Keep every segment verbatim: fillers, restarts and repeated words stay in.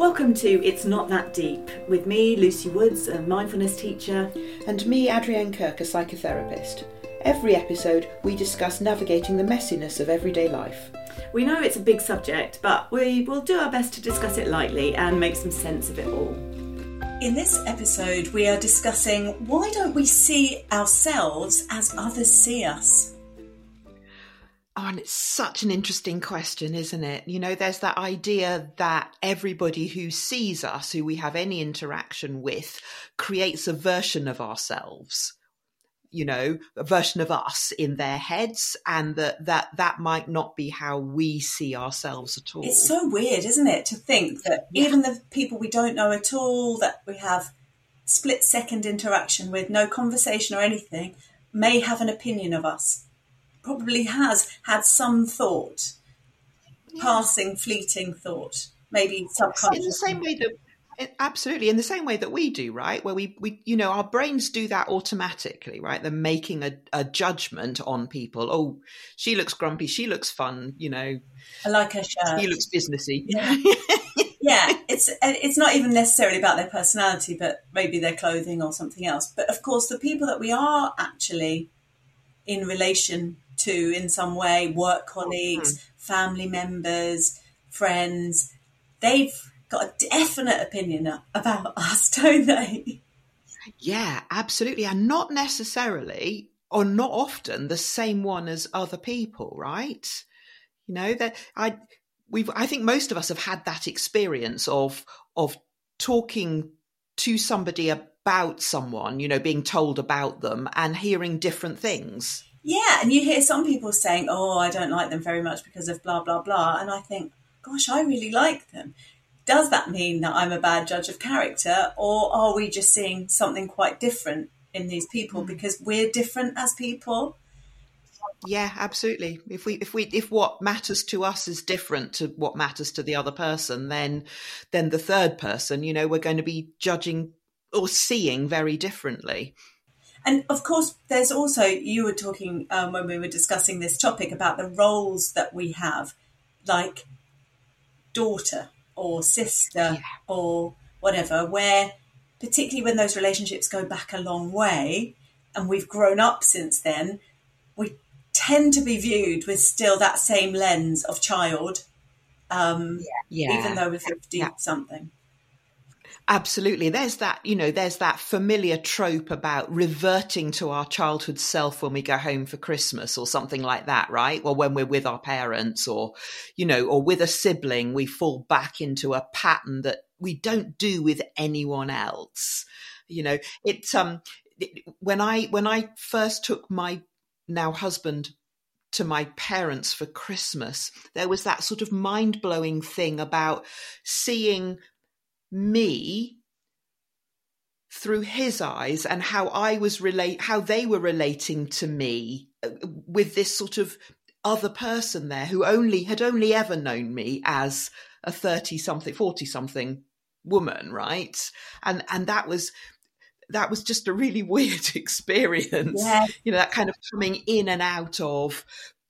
Welcome to It's Not That Deep, with me, Lucy Woods, a mindfulness teacher. And me, Adrienne Kirk, a psychotherapist. Every episode, we discuss navigating the messiness of everyday life. We know it's a big subject, but we will do our best to discuss it lightly and make some sense of it all. In this episode, we are discussing why don't we see ourselves as others see us? Oh, and it's such an interesting question, isn't it? You know, there's that idea that everybody who sees us, who we have any interaction with, creates a version of ourselves, you know, a version of us in their heads, and that that, that might not be how we see ourselves at all. It's so weird, isn't it, to think that yeah. even the people we don't know at all, that we have split-second interaction with, no conversation or anything, may have an opinion of us. Probably has had some thought, yeah. passing, fleeting thought, maybe subconscious. In the same way that, absolutely, in the same way that we do, right? Where we, we you know, our brains do that automatically, right? They're making a, a judgment on people. Oh, she looks grumpy. She looks fun. You know, I like her shirt. He looks businessy. Yeah. Yeah, it's it's not even necessarily about their personality, but maybe their clothing or something else. But of course, the people that we are actually in relation to in some way, work colleagues, mm-hmm. family members, friends, they've got a definite opinion about us, don't they? Yeah, absolutely. And not necessarily, or not often, the same one as other people, right? You know, that I we've I think most of us have had that experience of of talking to somebody about someone, you know, being told about them and hearing different things. Yeah, and you hear some people saying, oh, I don't like them very much because of blah, blah, blah. And I think, gosh, I really like them. Does that mean that I'm a bad judge of character, or are we just seeing something quite different in these people because we're different as people? Yeah, absolutely. If we if we if what matters to us is different to what matters to the other person, then then the third person, you know, we're going to be judging or seeing very differently. And of course, there's also, you were talking um, when we were discussing this topic about the roles that we have, like daughter or sister yeah. or whatever, where particularly when those relationships go back a long way and we've grown up since then, we tend to be viewed with still that same lens of child, um, yeah. Yeah. even though we're fifty yeah. something. Absolutely. There's that, you know, there's that familiar trope about reverting to our childhood self when we go home for Christmas or something like that, right? Or when we're with our parents or, you know, or with a sibling, we fall back into a pattern that we don't do with anyone else. You know, it's, um, when I, when I first took my now husband to my parents for Christmas, there was that sort of mind-blowing thing about seeing me through his eyes and how I was relate, how they were relating to me with this sort of other person there who only had only ever known me as a thirty something, forty something woman. Right. And, and that was, that was just a really weird experience, yeah. you know, that kind of coming in and out of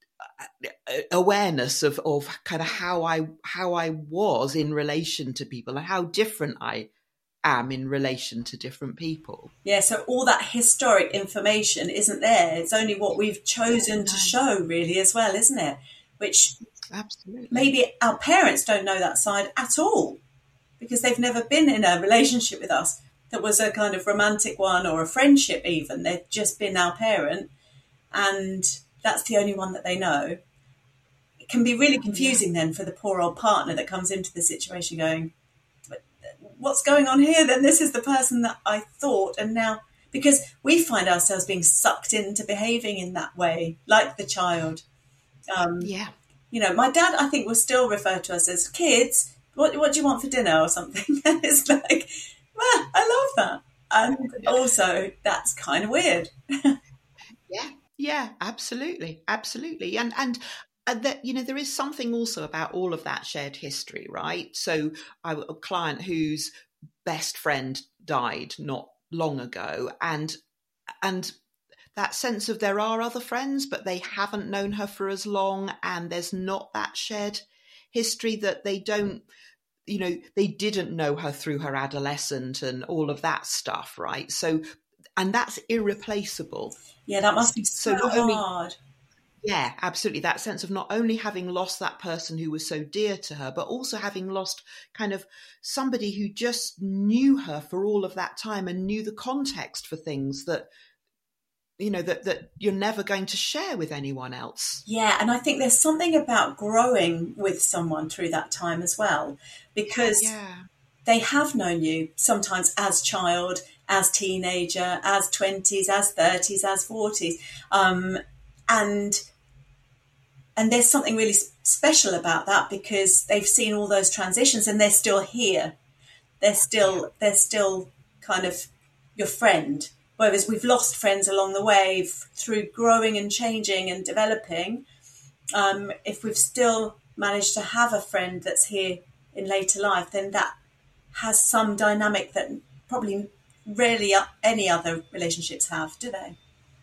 awareness of, of kind of how I how I was in relation to people and how different I am in relation to different people. Yeah, so all that historic information isn't there. It's only what we've chosen yeah. to show, really, as well, isn't it? Which absolutely maybe our parents don't know that side at all because they've never been in a relationship with us that was a kind of romantic one or a friendship even. They've just been our parent and that's the only one that they know. It can be really confusing yeah. then for the poor old partner that comes into the situation going, what's going on here? Then this is the person that I thought. And now, because we find ourselves being sucked into behaving in that way, like the child. Um, yeah. You know, my dad, I think, will still refer to us as kids. What, what do you want for dinner or something? And it's like, well, I love that. And also, that's kind of weird. yeah. Yeah, absolutely. Absolutely. And, and, and that, you know, there is something also about all of that shared history, right? So I, a client whose best friend died not long ago and, and that sense of there are other friends, but they haven't known her for as long. And there's not that shared history that they don't, you know, they didn't know her through her adolescent and all of that stuff, right? So, and that's irreplaceable. Yeah, that must be so, so only, hard. Yeah, absolutely. That sense of not only having lost that person who was so dear to her, but also having lost kind of somebody who just knew her for all of that time and knew the context for things that, you know, that, that you're never going to share with anyone else. Yeah, and I think there's something about growing with someone through that time as well, because yeah. they have known you sometimes as child, as teenager, as twenties, as thirties, as forties. Um, and and there's something really special about that, because they've seen all those transitions and they're still here. They're still, they're still kind of your friend. Whereas we've lost friends along the way through growing and changing and developing. Um, if we've still managed to have a friend that's here in later life, then that has some dynamic that probably rarely any other relationships have, do they?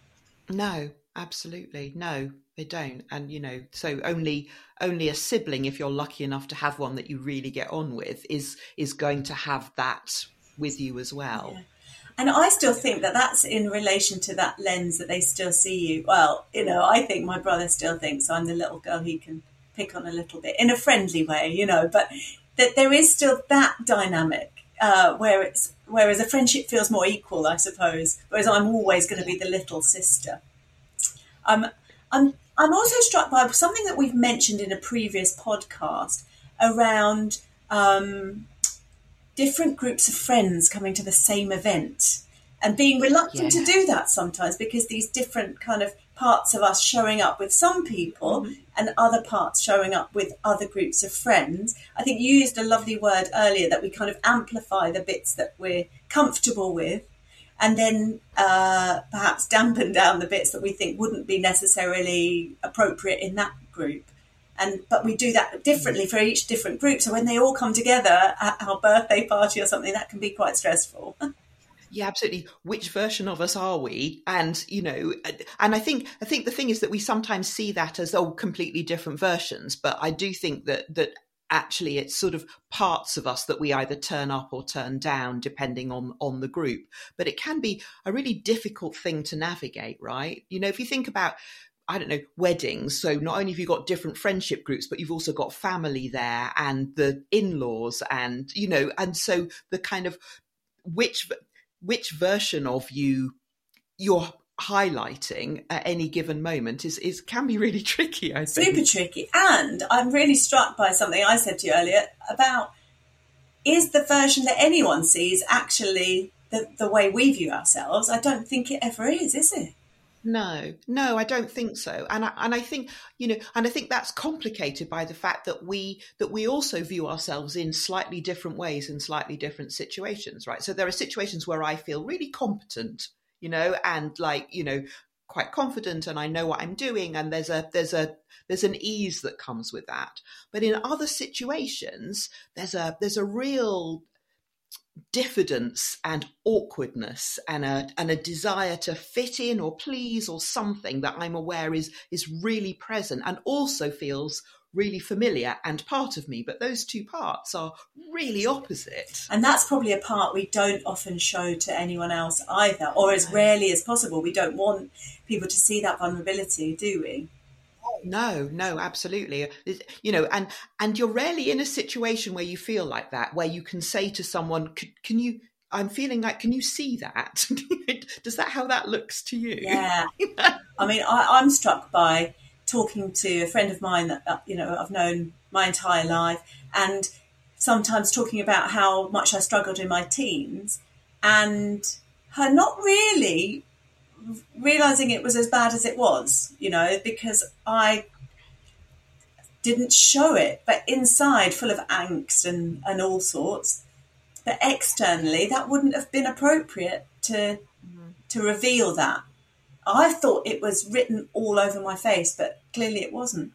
No, absolutely. No, they don't. And, you know, so only only a sibling, if you're lucky enough to have one that you really get on with, is is going to have that with you as well. Yeah. And I still think that that's in relation to that lens that they still see you. Well, you know, I think my brother still thinks I'm the little girl he can pick on a little bit in a friendly way, you know, but that there is still that dynamic uh, where it's, whereas a friendship feels more equal, I suppose, whereas I'm always going to be the little sister. Um, I'm, I'm also struck by something that we've mentioned in a previous podcast around um, different groups of friends coming to the same event and being reluctant yeah. to do that sometimes, because these different kind of parts of us showing up with some people mm-hmm. and other parts showing up with other groups of friends. I think you used a lovely word earlier, that we kind of amplify the bits that we're comfortable with, and then uh, perhaps dampen down the bits that we think wouldn't be necessarily appropriate in that group. And but we do that differently for each different group. So when they all come together at our birthday party or something, that can be quite stressful. Yeah, absolutely. Which version of us are we? And, you know, and I think I think the thing is that we sometimes see that as all completely different versions. But I do think that that actually it's sort of parts of us that we either turn up or turn down depending on, on the group. But it can be a really difficult thing to navigate, right? You know, if you think about, I don't know, weddings. So not only have you got different friendship groups, but you've also got family there and the in-laws and, you know, and so the kind of which which version of you you're highlighting at any given moment is, is can be really tricky, I think. Super tricky. And I'm really struck by something I said to you earlier about, is the version that anyone sees actually the, the way we view ourselves? I don't think it ever is, is it? No, no, I don't think so. And I, and I think, you know, and I think that's complicated by the fact that we that we also view ourselves in slightly different ways in slightly different situations, right? So there are situations where I feel really competent, you know, and like, you know, quite confident and I know what I'm doing. And there's a there's a there's an ease that comes with that. But in other situations, there's a there's a real diffidence and awkwardness and a and a desire to fit in or please or something that I'm aware is is really present and also feels really familiar and part of me. But those two parts are really opposite. And that's probably a part we don't often show to anyone else either, or as rarely as possible. We don't want people to see that vulnerability, do we? No, no, absolutely. You know, and and you're rarely in a situation where you feel like that, where you can say to someone, can, can you, I'm feeling like, can you see that? Does that how that looks to you? Yeah. I mean, I, I'm struck by talking to a friend of mine that, you know, I've known my entire life, and sometimes talking about how much I struggled in my teens, and her not really realising it was as bad as it was, you know, because I didn't show it, but inside full of angst and, and all sorts. But externally, that wouldn't have been appropriate to mm-hmm. to reveal that. I thought it was written all over my face, but clearly it wasn't.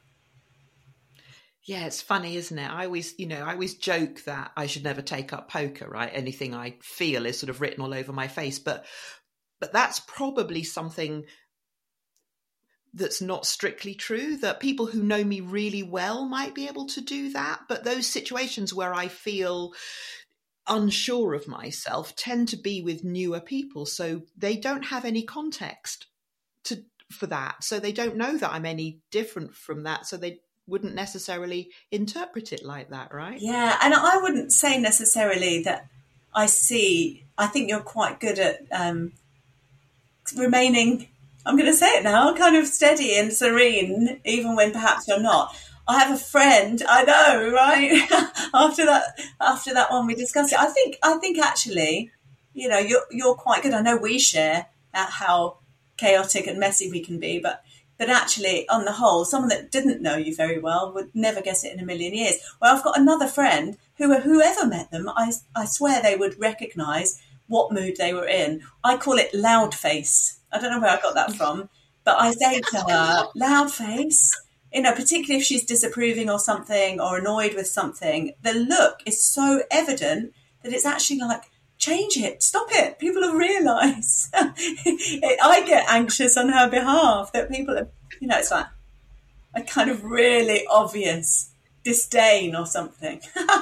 Yeah, it's funny, isn't it? I always, you know, I always joke that I should never take up poker, right? Anything I feel is sort of written all over my face, but But that's probably something that's not strictly true, that people who know me really well might be able to do that. But those situations where I feel unsure of myself tend to be with newer people. So they don't have any context to for that. So they don't know that I'm any different from that. So they wouldn't necessarily interpret it like that, right? Yeah, and I wouldn't say necessarily that I see, I think you're quite good at um, remaining, I'm going to say it now, kind of steady and serene, even when perhaps you're not. I have a friend, I know, right? after that, after that one we discussed it. I think, I think actually, you know, you're you're quite good. I know we share at how chaotic and messy we can be, but but actually, on the whole, someone that didn't know you very well would never guess it in a million years. Well, I've got another friend who, whoever met them, I I swear they would recognise what mood they were in. I call it loud face. I don't know where I got that from, but I say to her, loud face. You know, particularly if she's disapproving or something or annoyed with something, the look is so evident that it's actually like, change it, stop it. People will realise. I get anxious on her behalf that people are, you know, it's like a kind of really obvious disdain or something.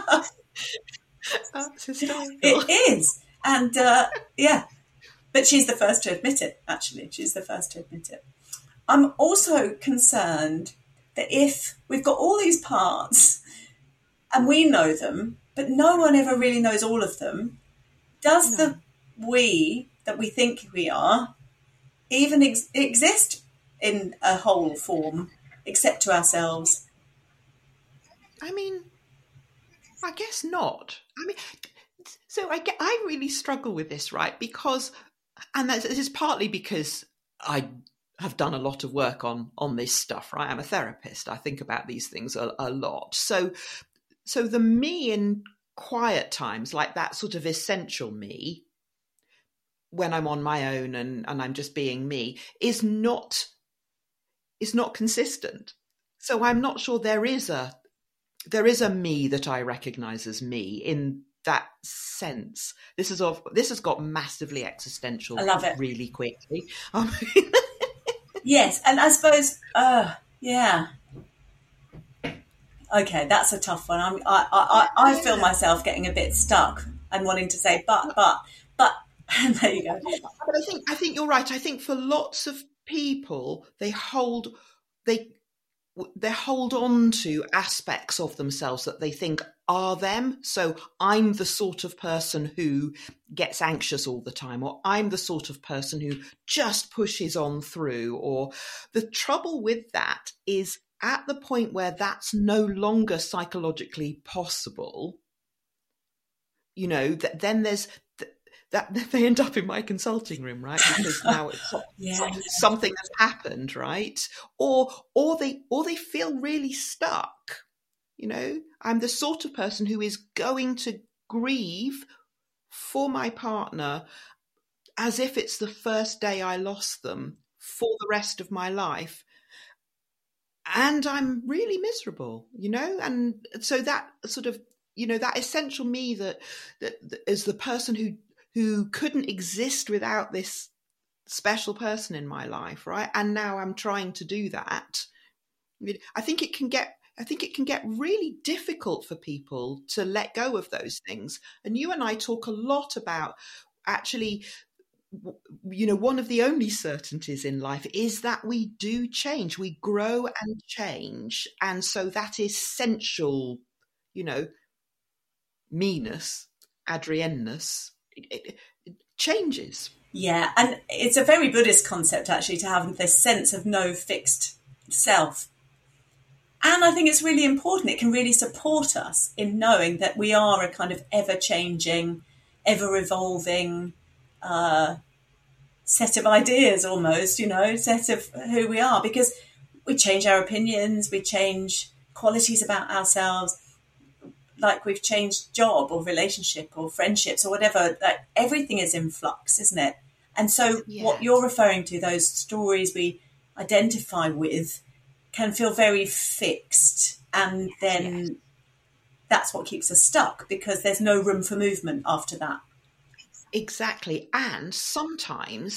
That's hysterical. It is. And uh, yeah, but she's the first to admit it, actually. She's the first to admit it. I'm also concerned that if we've got all these parts and we know them, but no one ever really knows all of them, does no. the we that we think we are even ex- exist in a whole form, except to ourselves? I mean, I guess not. I mean, so I, get, I really struggle with this, right? Because, and this is partly because I have done a lot of work on on this stuff, right? I'm a therapist. I think about these things a, a lot. So, so the me in quiet times, like that sort of essential me, when I'm on my own and, and I'm just being me, is not is not consistent. So I'm not sure there is a there is a me that I recognise as me in that sense. This is of this has got massively existential. I love it. Really quickly. I mean, yes, and I suppose, uh, yeah. Okay, that's a tough one. I'm, I, I, I feel myself getting a bit stuck and wanting to say, but, but, but. There you go. But I think I think you're right. I think for lots of people, they hold they they hold on to aspects of themselves that they think are them. So I'm the sort of person who gets anxious all the time, or I'm the sort of person who just pushes on through. Or the trouble with that is at the point where that's no longer psychologically possible, you know, th- then there's that they end up in my consulting room, right? Because now it's yeah. something has happened, right? Or or they or they feel really stuck. You know, I'm the sort of person who is going to grieve for my partner as if it's the first day I lost them for the rest of my life. And I'm really miserable, you know? And so that sort of, you know, that essential me that, that, that is the person who who couldn't exist without this special person in my life, right? And now I'm trying to do that. I think it can get, I think it can get really difficult for people to let go of those things. And you and I talk a lot about actually, you know, one of the only certainties in life is that we do change, we grow and change. And so that essential, you know, meanness, Adrienness, It, it, it changes. Yeah, and it's a very Buddhist concept actually to have this sense of no fixed self. And I think it's really important. It can really support us in knowing that we are a kind of ever-changing, ever-evolving uh, set of ideas almost, you know, set of who we are. Because we change our opinions, we change qualities about ourselves, like we've changed job or relationship or friendships or whatever. Like everything is in flux, isn't it? And so yes. What you're referring to, those stories we identify with, can feel very fixed, and then yes. that's what keeps us stuck, because there's no room for movement after that. Exactly. And sometimes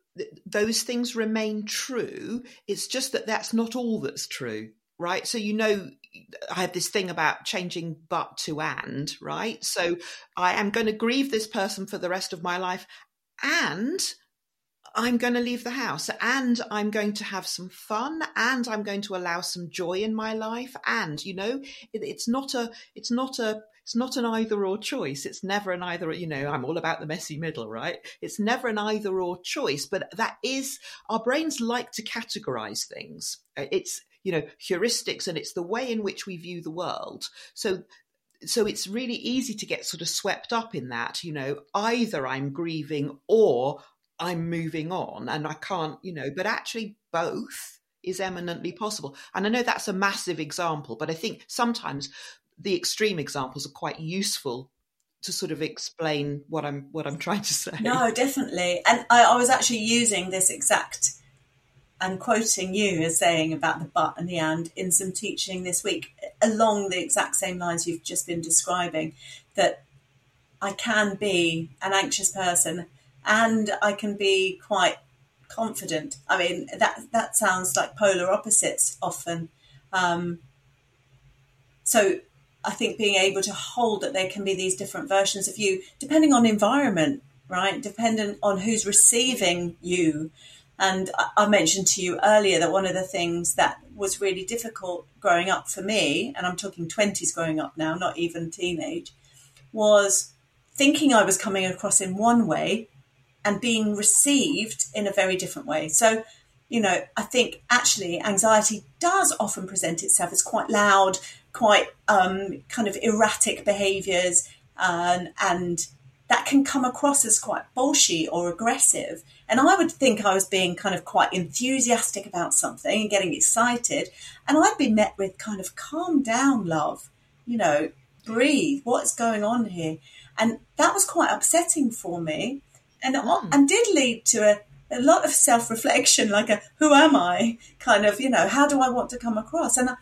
th- those things remain true. It's just that that's not all that's true, right? So, you know, I have this thing about changing but to and, right? So I am going to grieve this person for the rest of my life, and I'm going to leave the house, and I'm going to have some fun, and I'm going to allow some joy in my life. And, you know, it, it's not a, it's not a, it's not an either or choice. It's never an either, you know, I'm all about the messy middle, right? It's never an either or choice, but that is, our brains like to categorize things. It's, you know, heuristics, and it's the way in which we view the world. So So it's really easy to get sort of swept up in that, you know, either I'm grieving or I'm moving on, and I can't, you know, but actually both is eminently possible. And I know that's a massive example, but I think sometimes the extreme examples are quite useful to sort of explain what I'm what I'm trying to say. No, definitely. And I, I was actually using this exact and quoting you as saying about the but and the and in some teaching this week, along the exact same lines you've just been describing, that I can be an anxious person and I can be quite confident. I mean, that that sounds like polar opposites often. Um, so I think being able to hold that there can be these different versions of you, depending on environment, right? Dependent on who's receiving you. And I mentioned to you earlier that one of the things that was really difficult growing up for me, and I'm talking twenties growing up now, not even teenage, was thinking I was coming across in one way and being received in a very different way. So, you know, I think actually anxiety does often present itself as quite loud, quite um, kind of erratic behaviours, and, and that can come across as quite bolshy or aggressive. And I would think I was being kind of quite enthusiastic about something and getting excited. And I'd be met with kind of calm down, love, you know, breathe, what's going on here? And that was quite upsetting for me. And, mm. and did lead to a, a lot of self-reflection, like a, who am I? Kind of, you know, how do I want to come across? And I,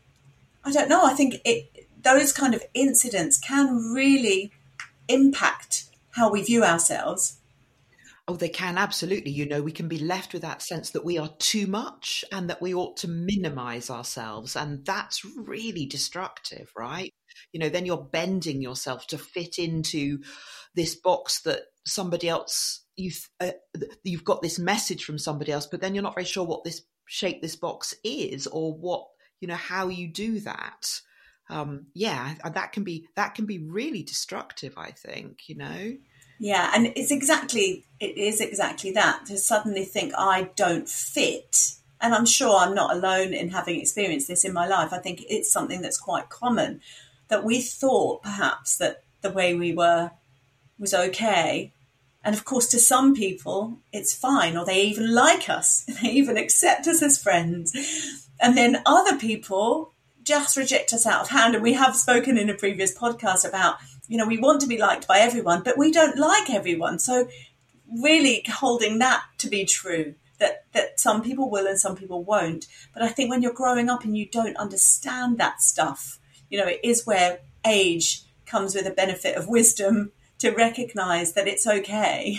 I don't know, I think it, those kind of incidents can really impact how we view ourselves. Oh, they can, absolutely. You know, we can be left with that sense that we are too much and that we ought to minimize ourselves. And that's really destructive, right? You know, then you're bending yourself to fit into this box that somebody else, you've, uh, you've got this message from somebody else, but then you're not very sure what this shape this box is, or what, you know, how you do that. Um, yeah, that can be, that can be really destructive, I think, you know? Yeah, and it's exactly, it is exactly that, to suddenly think I don't fit. And I'm sure I'm not alone in having experienced this in my life. I think it's something that's quite common, that we thought perhaps that the way we were was okay. And of course, to some people, it's fine, or they even like us. They even accept us as friends. And then other people just reject us out of hand. And we have spoken in a previous podcast about, you know, we want to be liked by everyone, but we don't like everyone. So really holding that to be true, that, that some people will and some people won't. But I think when you're growing up and you don't understand that stuff, you know, it is where age comes with a benefit of wisdom to recognize that it's okay.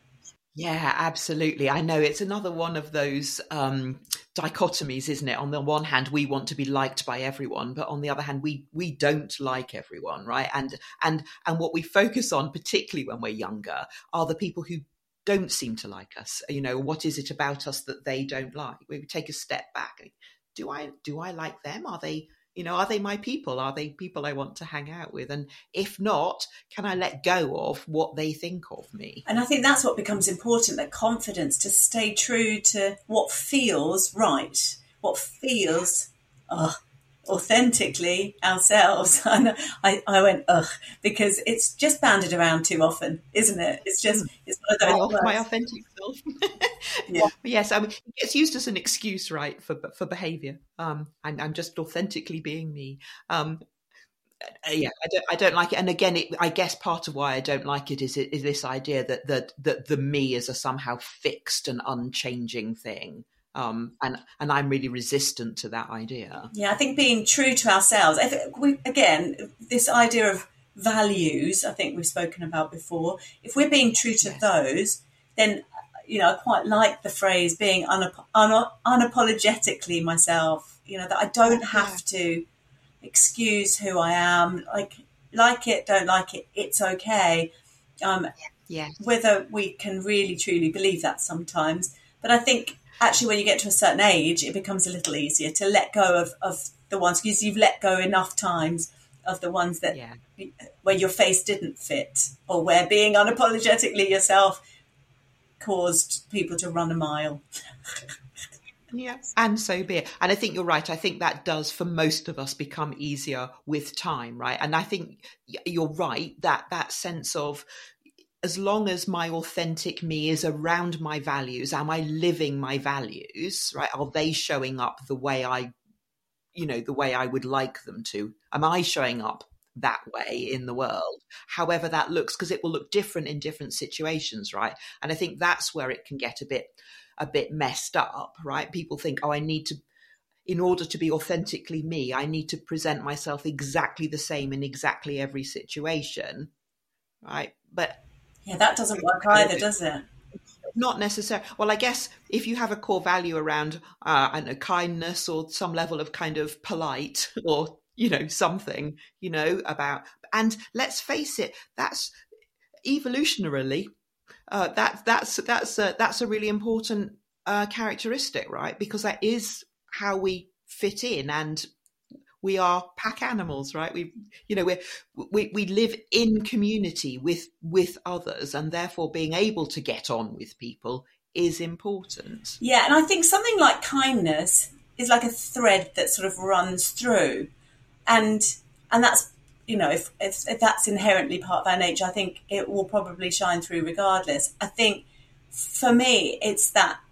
Yeah, absolutely. I know it's another one of those um, dichotomies, isn't it? On the one hand, we want to be liked by everyone, but on the other hand, we we don't like everyone, right? And and and what we focus on, particularly when we're younger, are the people who don't seem to like us. You know, what is it about us that they don't like? We take a step back. Do I do I like them? Are they, you know, are they my people? Are they people I want to hang out with? And if not, can I let go of what they think of me? And I think that's what becomes important, that confidence, to stay true to what feels right, what feels uh, authentically ourselves. And I, I went, ugh, because it's just banded around too often, isn't it? It's just, it's one of those my, my authentic self. Yeah. Yes, I mean, it gets used as an excuse, right, for for behaviour. Um, I'm, I'm just authentically being me. Um, yeah, I don't, I don't like it. And again, it, I guess part of why I don't like it is, is this idea that that that the me is a somehow fixed and unchanging thing. Um, and and I'm really resistant to that idea. Yeah, I think being true to ourselves. If we, again, this idea of values, I think we've spoken about before. If we're being true to yes. those, then you know, I quite like the phrase being unap- un- unapologetically myself, you know, that I don't have Yeah. to excuse who I am. Like, like it, don't like it, it's okay. Um, Yes. whether we can really truly believe that sometimes. But I think actually when you get to a certain age, it becomes a little easier to let go of, of the ones, because you've let go enough times of the ones that Yeah. where your face didn't fit, or where being unapologetically yourself caused people to run a mile. Yeah, and so be it. And I think you're right. I think that does, for most of us, become easier with time, right? And I think you're right that that sense of, as long as my authentic me is around my values, am I living my values, right? Are they showing up the way I, you know, the way I would like them to? Am I showing up that way in the world, however that looks, because it will look different in different situations, right? And I think that's where it can get a bit a bit messed up, right? People think, oh, I need to, in order to be authentically me, I need to present myself exactly the same in exactly every situation, right? But yeah, that doesn't work either, does it? Not necessarily. Well, I guess if you have a core value around uh, I don't know, kindness or some level of kind of polite, or, you know, something, you know, about, and let's face it, that's evolutionarily, uh, that, that's, that's, a, that's a really important uh, characteristic, right? Because that is how we fit in, and we are pack animals, right? We, you know, we we we live in community with with others, and therefore being able to get on with people is important. Yeah, and I think something like kindness is like a thread that sort of runs through, and and that's, you know, if if, if that's inherently part of our nature, I think it will probably shine through regardless. I think for me, it's that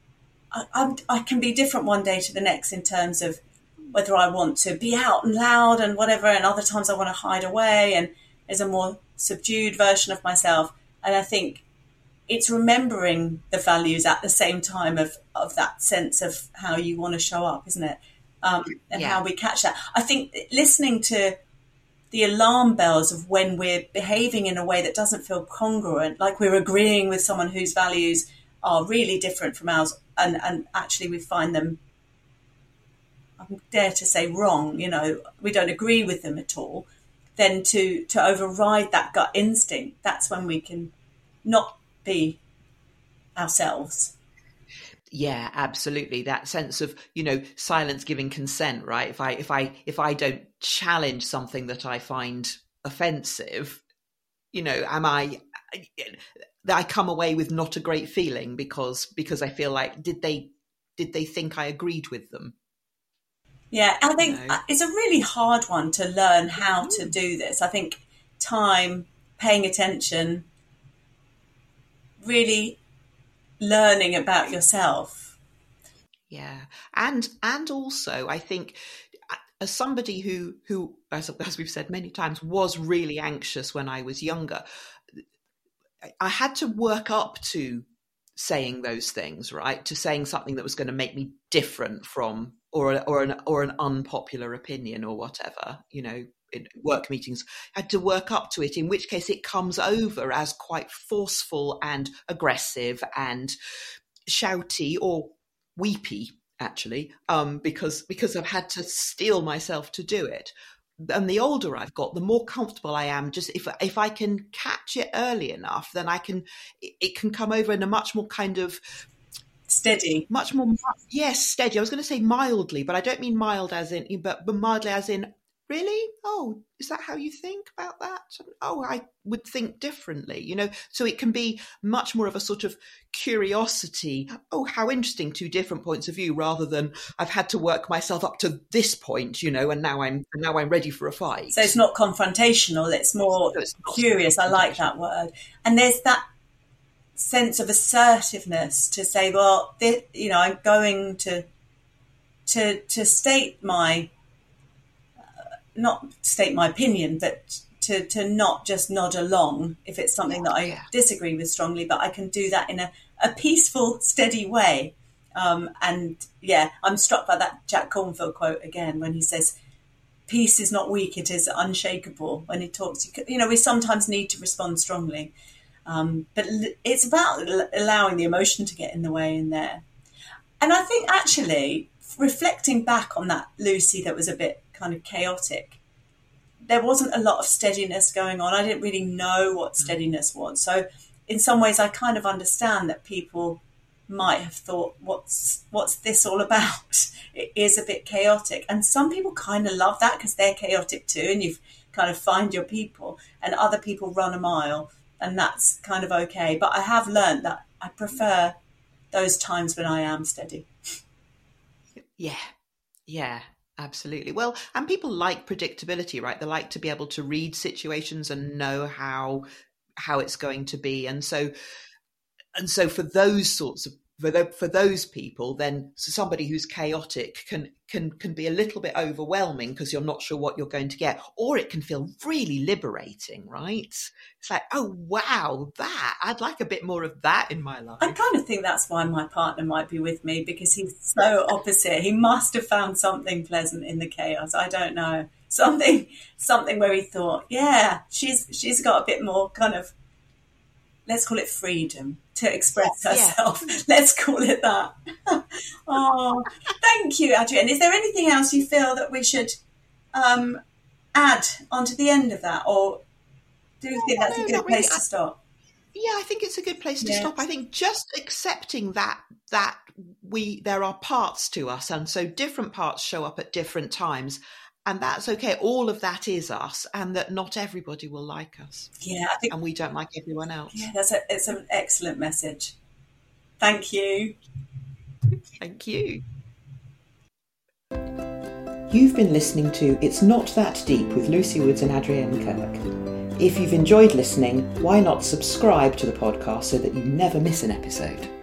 I, I, I can be different one day to the next in terms of whether I want to be out and loud and whatever, and other times I want to hide away, and there's a more subdued version of myself. And I think it's remembering the values at the same time of, of that sense of how you want to show up, isn't it? Um, and Yeah. how we catch that. I think listening to the alarm bells of when we're behaving in a way that doesn't feel congruent, like we're agreeing with someone whose values are really different from ours, and, and actually we find them, I dare to say, wrong, you know, we don't agree with them at all, then to, to override that gut instinct, that's when we can not be ourselves. Yeah, absolutely. That sense of, you know, silence giving consent, right? If I if I if I don't challenge something that I find offensive, you know, am I that I come away with not a great feeling because because I feel like did they did they think I agreed with them? Yeah, I think No. it's a really hard one to learn how to do this. I think time, paying attention, really learning about yourself. Yeah. And and also I think as somebody who who as, as we've said many times was really anxious when I was younger, I had to work up to saying those things, right? To saying something that was going to make me different from, or or an or an unpopular opinion or whatever, you know, in work meetings. I had to work up to it, in which case it comes over as quite forceful and aggressive and shouty or weepy, actually, um, because because I've had to steel myself to do it. And the older I've got, the more comfortable I am. Just if if I can catch it early enough, then I can. It, it can come over in a much more kind of Steady. much more yes, steady. I was going to say mildly, but I don't mean mild as in, but but mildly as in. Really? Oh, is that how you think about that? Oh, I would think differently, you know? So it can be much more of a sort of curiosity. Oh, how interesting, two different points of view, rather than I've had to work myself up to this point, you know, and now I'm and now I'm ready for a fight. So it's not confrontational, it's more So it's not curious. I like that word. And there's that sense of assertiveness to say, well, this, you know, I'm going to to to state my not state my opinion, but to, to not just nod along if it's something that I Yeah. disagree with strongly, but I can do that in a, a peaceful, steady way. Um, and yeah, I'm struck by that Jack Cornfield quote again, when he says, peace is not weak, it is unshakable. When he talks, you know, we sometimes need to respond strongly. Um, but it's about allowing the emotion to get in the way in there. And I think actually, reflecting back on that Lucy that was a bit kind of chaotic, there wasn't a lot of steadiness going on. I didn't really know what steadiness was. So in some ways, I kind of understand that people might have thought, what's what's this all about? It is a bit chaotic. And some people kind of love that because they're chaotic too, and you've kind of find your people, and other people run a mile, and that's kind of okay. But I have learned that I prefer those times when I am steady. Yeah, yeah. Absolutely. Well, and people like predictability, right? They like to be able to read situations and know how how it's going to be. And so and so for those sorts of for, the, for those people, then somebody who's chaotic can can can be a little bit overwhelming because you're not sure what you're going to get, or it can feel really liberating, right? It's like, oh wow, that I'd like a bit more of that in my life. I kind of think that's why my partner might be with me, because he's so opposite. He must have found something pleasant in the chaos. I don't know, something something where he thought, yeah, she's she's got a bit more kind of, let's call it freedom to express herself. Yeah. Let's call it that. Oh, thank you, Adrienne. Is there anything else you feel that we should um, add onto the end of that, or do you think that's no, a good place really. to stop? Yeah, I think it's a good place to yes. stop. I think just accepting that that we there are parts to us, and so different parts show up at different times. And that's okay. All of that is us, and that not everybody will like us. Yeah, I think, and we don't like everyone else. Yeah, that's a, it's an excellent message. Thank you. Thank you. You've been listening to It's Not That Deep with Lucy Woods and Adrienne Kirk. If you've enjoyed listening, why not subscribe to the podcast so that you never miss an episode?